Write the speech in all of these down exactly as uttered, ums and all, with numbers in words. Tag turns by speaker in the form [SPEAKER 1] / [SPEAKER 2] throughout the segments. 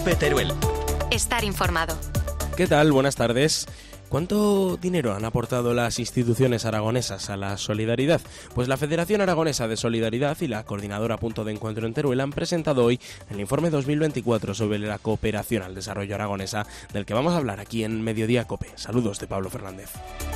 [SPEAKER 1] COPE Teruel.
[SPEAKER 2] Estar informado.
[SPEAKER 3] ¿Qué tal? Buenas tardes. ¿Cuánto dinero han aportado las instituciones aragonesas a la solidaridad? Pues la Federación Aragonesa de Solidaridad y la Coordinadora Punto de Encuentro en Teruel han presentado hoy el informe dos mil veinticuatro sobre la cooperación al desarrollo aragonesa, del que vamos a hablar aquí en Mediodía COPE. Saludos de Pablo Fernández.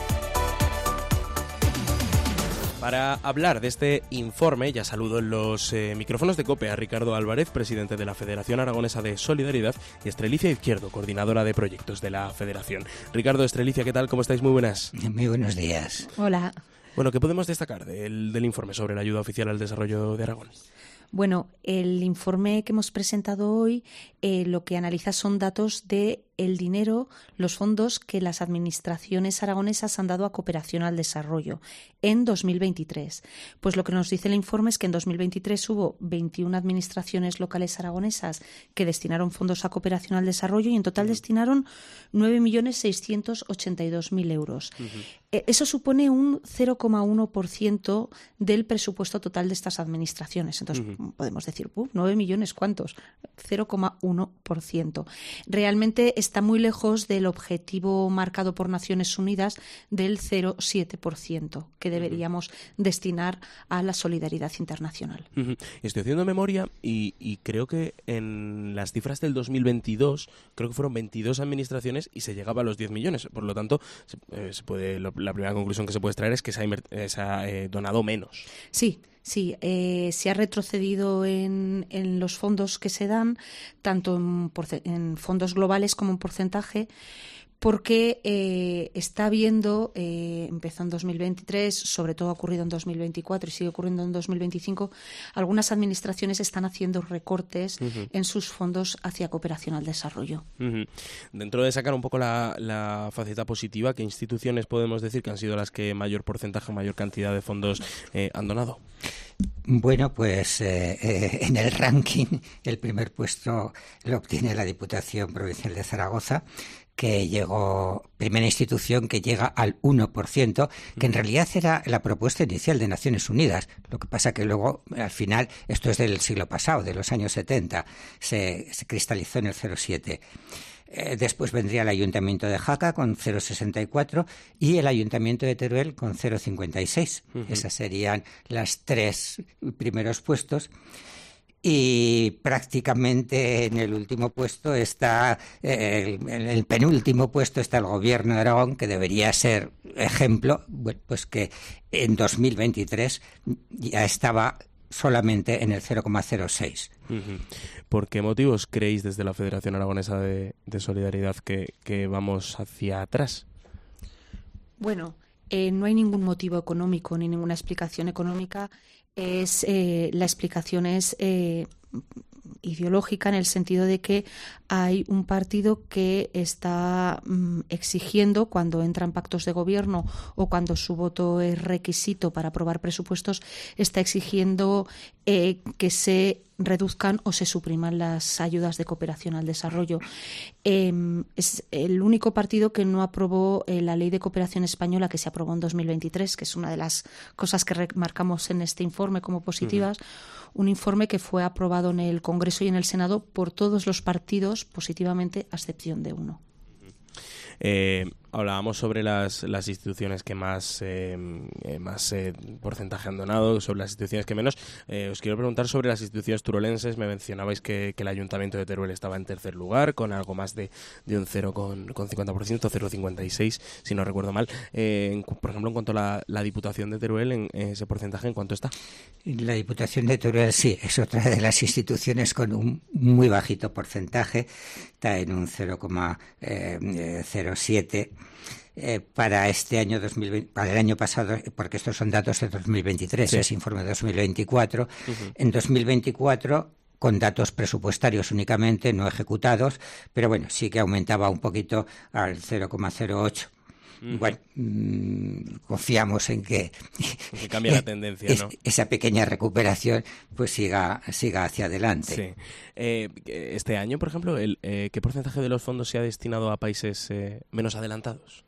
[SPEAKER 3] Para hablar de este informe, ya saludo en los eh, micrófonos de COPE a Ricardo Álvarez, presidente de la Federación Aragonesa de Solidaridad, y Estrelicia Izquierdo, coordinadora de proyectos de la Federación. Ricardo, Estrelicia, ¿qué tal? ¿Cómo estáis? Muy buenas.
[SPEAKER 4] Muy buenos días.
[SPEAKER 5] Hola.
[SPEAKER 3] Bueno, ¿qué podemos destacar del, del informe sobre la ayuda oficial al desarrollo de Aragón?
[SPEAKER 5] Bueno, el informe que hemos presentado hoy eh, lo que analiza son datos de el dinero, los fondos que las administraciones aragonesas han dado a cooperación al desarrollo en dos mil veintitrés. Pues lo que nos dice el informe es que en dos mil veintitrés hubo veintiuna administraciones locales aragonesas que destinaron fondos a cooperación al desarrollo y en total destinaron nueve millones seiscientos ochenta y dos mil euros. Uh-huh. Eh, eso supone un cero coma uno por ciento del presupuesto total de estas administraciones. Entonces, uh-huh. podemos decir, uh, nueve millones, ¿cuántos? cero coma uno por ciento. Realmente está muy lejos del objetivo marcado por Naciones Unidas del cero coma siete por ciento que deberíamos uh-huh. destinar a la solidaridad internacional.
[SPEAKER 3] Uh-huh. Estoy haciendo memoria y, y creo que en las cifras del dos mil veintidós, creo que fueron veintidós administraciones y se llegaba a los diez millones. Por lo tanto, se, eh, se puede, lo, la primera conclusión que se puede extraer es que se ha, inver- se ha eh, donado menos.
[SPEAKER 5] Sí. Sí, eh, se ha retrocedido en, en los fondos que se dan, tanto en, porce- en fondos globales como en porcentaje, porque eh, está habiendo, eh, empezó en dos mil veintitrés, sobre todo ha ocurrido en dos mil veinticuatro y sigue ocurriendo en dos mil veinticinco, algunas administraciones están haciendo recortes uh-huh. en sus fondos hacia cooperación al desarrollo.
[SPEAKER 3] Uh-huh. Dentro de sacar un poco la, la faceta positiva, ¿qué instituciones podemos decir que han sido las que mayor porcentaje, mayor cantidad de fondos eh, han donado?
[SPEAKER 4] Bueno, pues eh, eh, en el ranking el primer puesto lo obtiene la Diputación Provincial de Zaragoza, que llegó, primera institución que llega al uno por ciento, que en realidad era la propuesta inicial de Naciones Unidas. Lo que pasa que luego, al final, esto es del siglo pasado, de los años setenta, se, se cristalizó en el cero coma siete. Eh, después vendría el Ayuntamiento de Jaca con cero coma sesenta y cuatro y el Ayuntamiento de Teruel con cero coma cincuenta y seis. Uh-huh. Esas serían las tres primeros puestos. Y prácticamente en el último puesto está, eh, el, en el penúltimo puesto está el Gobierno de Aragón, que debería ser ejemplo, bueno, pues que en dos mil veintitrés ya estaba solamente en el cero coma cero seis.
[SPEAKER 3] Uh-huh. ¿Por qué motivos creéis desde la Federación Aragonesa de, de Solidaridad que, que vamos hacia atrás?
[SPEAKER 5] Bueno, eh, no hay ningún motivo económico ni ninguna explicación económica. Es eh, la explicación es eh, ideológica, en el sentido de que hay un partido que está mm, exigiendo, cuando entra en pactos de gobierno o cuando su voto es requisito para aprobar presupuestos, está exigiendo eh, que se reduzcan o se supriman las ayudas de cooperación al desarrollo. Eh, es el único partido que no aprobó eh, la Ley de Cooperación Española, que se aprobó en dos mil veintitrés, que es una de las cosas que remarcamos en este informe como positivas, uh-huh. un informe que fue aprobado en el Congreso y en el Senado por todos los partidos positivamente, a excepción de uno.
[SPEAKER 3] Eh, hablábamos sobre las, las instituciones que más, eh, más eh, porcentaje han donado, sobre las instituciones que menos. Eh, os quiero preguntar sobre las instituciones turolenses. Me mencionabais que, que el Ayuntamiento de Teruel estaba en tercer lugar, con algo más de, de un cero coma cincuenta por ciento, cero coma cincuenta y seis, si no recuerdo mal. Eh, en, por ejemplo, en cuanto a la, la Diputación de Teruel, en, en ese porcentaje, ¿en cuánto está?
[SPEAKER 4] La Diputación de Teruel, sí, es otra de las instituciones con un muy bajito porcentaje, está en un cero coma cero siete. Eh, para este año dos mil veinte, para el año pasado, porque estos son datos de dos mil veintitrés, sí. Es informe de dos mil veinticuatro. Uh-huh. En dos mil veinticuatro, con datos presupuestarios únicamente, no ejecutados, pero bueno, sí que aumentaba un poquito al cero coma cero ocho. Uh-huh. Bueno, mmm, confiamos en que,
[SPEAKER 3] que cambie la tendencia, ¿no?
[SPEAKER 4] Esa pequeña recuperación pues siga siga hacia adelante.
[SPEAKER 3] Sí. Eh, este año, por ejemplo, el, eh, ¿qué porcentaje de los fondos se ha destinado a países eh, menos adelantados?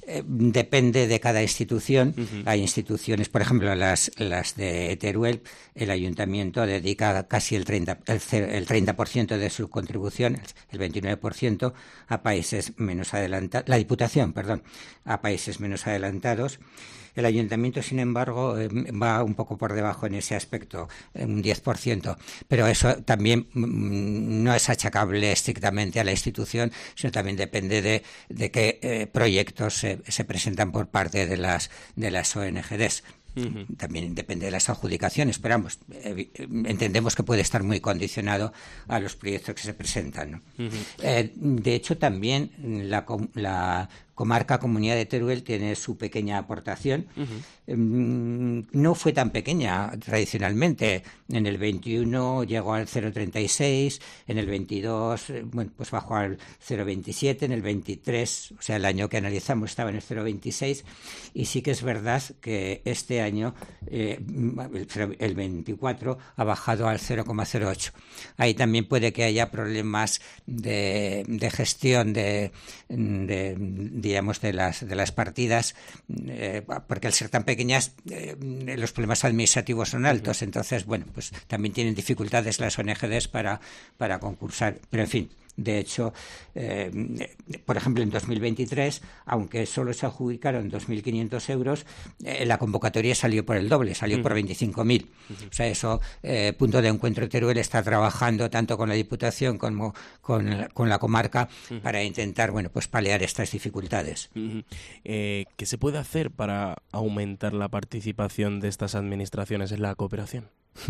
[SPEAKER 4] Eh, depende de cada institución.
[SPEAKER 3] Uh-huh.
[SPEAKER 4] Hay instituciones, por ejemplo, las, las de Teruel, el ayuntamiento dedica casi el treinta, el, el treinta por ciento de su contribución, el veintinueve por ciento, a países menos adelantados, la Diputación, perdón, a países menos adelantados. El ayuntamiento, sin embargo, eh, va un poco por debajo en ese aspecto, un diez por ciento. Pero eso también mm, no es achacable estrictamente a la institución, sino también depende de, de qué eh, proyectos se, se presentan por parte de las, de las O N G Ds. Uh-huh. También depende de las adjudicaciones, pero vamos, eh, entendemos que puede estar muy condicionado a los proyectos que se presentan, ¿no? Uh-huh. Eh, de hecho, también la, la comarca Comunidad de Teruel tiene su pequeña aportación. Uh-huh. Eh, no fue tan pequeña tradicionalmente. En el veintiuno llegó al cero coma treinta y seis, en el veintidós bueno, pues bajó al cero coma veintisiete, en el veintitrés, o sea, el año que analizamos estaba en el cero coma veintiséis, y sí que es verdad que este año, eh, el, el veinticuatro, ha bajado al cero coma cero ocho. Ahí también puede que haya problemas de, de gestión de, de, digamos, de las, de las partidas, eh, porque al ser tan pequeñas, eh, los problemas administrativos son altos. Entonces, bueno, pues también tienen dificultades las O N G Ds para, para concursar. Pero, en fin, de hecho, eh, por ejemplo, en dos mil veintitrés, aunque solo se adjudicaron dos mil quinientos euros, eh, la convocatoria salió por el doble, salió uh-huh. por veinticinco mil. Uh-huh. O sea, eso, eh, Punto de Encuentro Teruel está trabajando tanto con la Diputación como con, con la comarca uh-huh. para intentar, bueno, pues paliar estas dificultades.
[SPEAKER 3] Uh-huh. Eh, ¿Qué se puede hacer para aumentar la participación de estas administraciones en la cooperación?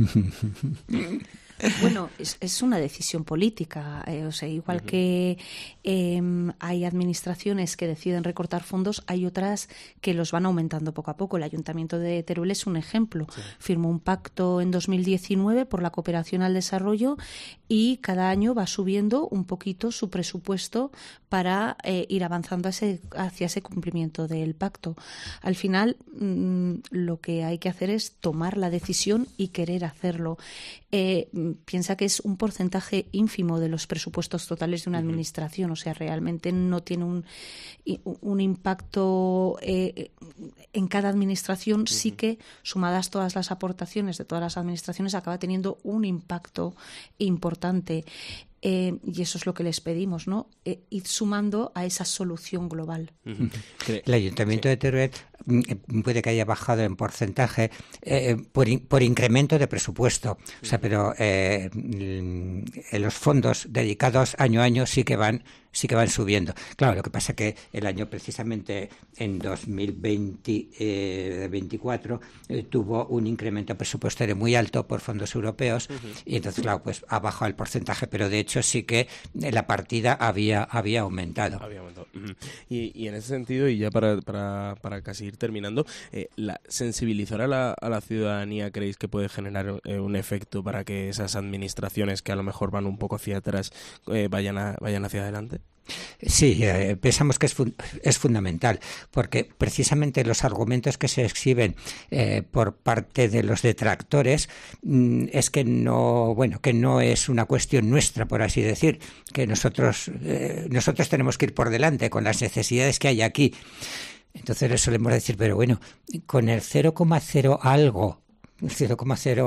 [SPEAKER 5] Bueno, es, es una decisión política. Eh, o sea, igual uh-huh. que eh, hay administraciones que deciden recortar fondos, hay otras que los van aumentando poco a poco. El Ayuntamiento de Teruel es un ejemplo. Sí. Firmó un pacto en dos mil diecinueve por la cooperación al desarrollo y cada año va subiendo un poquito su presupuesto para eh, ir avanzando ese, hacia ese cumplimiento del pacto. Al final, mmm, lo que hay que hacer es tomar la decisión y querer hacerlo. Eh, piensa que es un porcentaje ínfimo de los presupuestos totales de una administración, o sea, realmente no tiene un, un impacto eh, en cada administración. Uh-huh. Sí que, sumadas todas las aportaciones de todas las administraciones, acaba teniendo un impacto importante. Eh, y eso es lo que les pedimos, ¿no? Eh, ir sumando a esa solución global.
[SPEAKER 4] Uh-huh. El Ayuntamiento sí. de Teruel puede que haya bajado en porcentaje eh, por, in, por incremento de presupuesto, uh-huh. o sea, pero eh, los fondos dedicados año a año sí que van sí que van subiendo. Claro, lo que pasa es que el año precisamente en dos mil veinte, eh, veinticuatro eh, tuvo un incremento presupuestario muy alto por fondos europeos uh-huh. y entonces, claro, pues ha bajado el porcentaje, pero de hecho sí que la partida había había aumentado.
[SPEAKER 3] Había aumentado. Uh-huh. Y, y en ese sentido, y ya para, para, para casi ir terminando, eh, la, ¿sensibilizar a la, a la ciudadanía creéis que puede generar eh, un efecto para que esas administraciones que a lo mejor van un poco hacia atrás eh, vayan, a, vayan hacia adelante?
[SPEAKER 4] Sí, eh, pensamos que es, fun- es fundamental, porque precisamente los argumentos que se exhiben eh, por parte de los detractores mm, es que no, bueno, que no es una cuestión nuestra, por así decir, que nosotros eh, nosotros tenemos que ir por delante con las necesidades que hay aquí. Entonces les solemos decir, pero bueno, con el cero coma cero algo, cero coma cero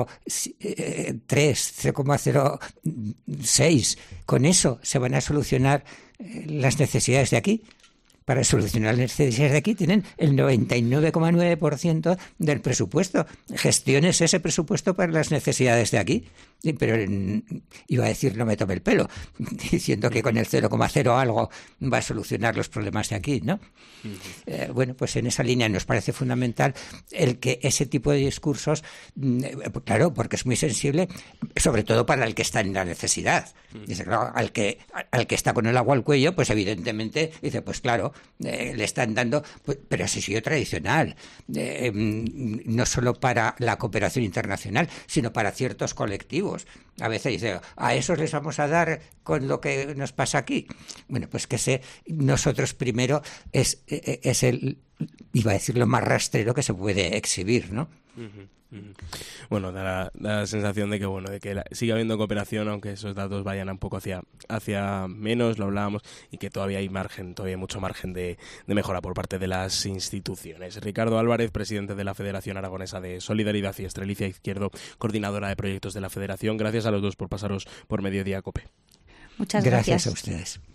[SPEAKER 4] tres, cero coma cero seis, con eso se van a solucionar las necesidades de aquí. Para solucionar las necesidades de aquí tienen el noventa y nueve coma nueve por ciento del presupuesto. Gestiones ese presupuesto para las necesidades de aquí. Pero iba a decir, no me tome el pelo, diciendo que con el cero coma cero algo va a solucionar los problemas de aquí, ¿no? Uh-huh. Eh, bueno, pues en esa línea nos parece fundamental el que ese tipo de discursos, eh, claro, porque es muy sensible, sobre todo para el que está en la necesidad. Uh-huh. Dice, claro, al que, al que está con el agua al cuello, pues evidentemente dice, pues claro, eh, le están dando, pues, pero así sido tradicional, eh, no solo para la cooperación internacional, sino para ciertos colectivos. A veces dice, a esos les vamos a dar con lo que nos pasa aquí. Bueno, pues que sé, nosotros primero es, es el, iba a decir, lo más rastrero que se puede exhibir, ¿no?
[SPEAKER 3] Uh-huh, uh-huh. Bueno, da la, da la sensación de que bueno, de que la, sigue habiendo cooperación, aunque esos datos vayan un poco hacia, hacia menos, lo hablábamos, y que todavía hay margen, todavía hay mucho margen de, de mejora por parte de las instituciones. Ricardo Álvarez, presidente de la Federación Aragonesa de Solidaridad, y Estrelicia Izquierdo, coordinadora de proyectos de la Federación. Gracias a los dos por pasaros por Mediodía Cope.
[SPEAKER 5] Muchas gracias.
[SPEAKER 4] Gracias a ustedes.